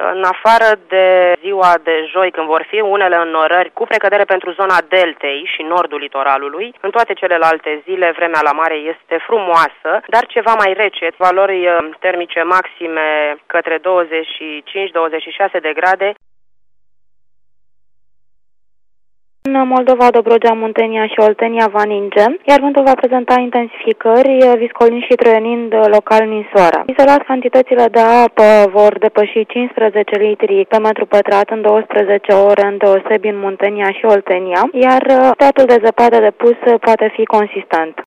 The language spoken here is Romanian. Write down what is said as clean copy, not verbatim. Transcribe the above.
În afară de ziua de joi, când vor fi unele înnorări, cu precădere pentru zona deltei și nordul litoralului, în toate celelalte zile vremea la mare este frumoasă, dar ceva mai rece, valori termice maxime către 25-26 de grade. În Moldova, Dobrogea, Muntenia și Oltenia va ninge, iar vântul va prezenta intensificări, viscolind și troienind local ninsoarea. Izolat, cantitățile de apă vor depăși 15 litri pe metru pătrat în 12 ore, îndeosebi în Muntenia și Oltenia, iar teatul de zăpadă depus poate fi consistent.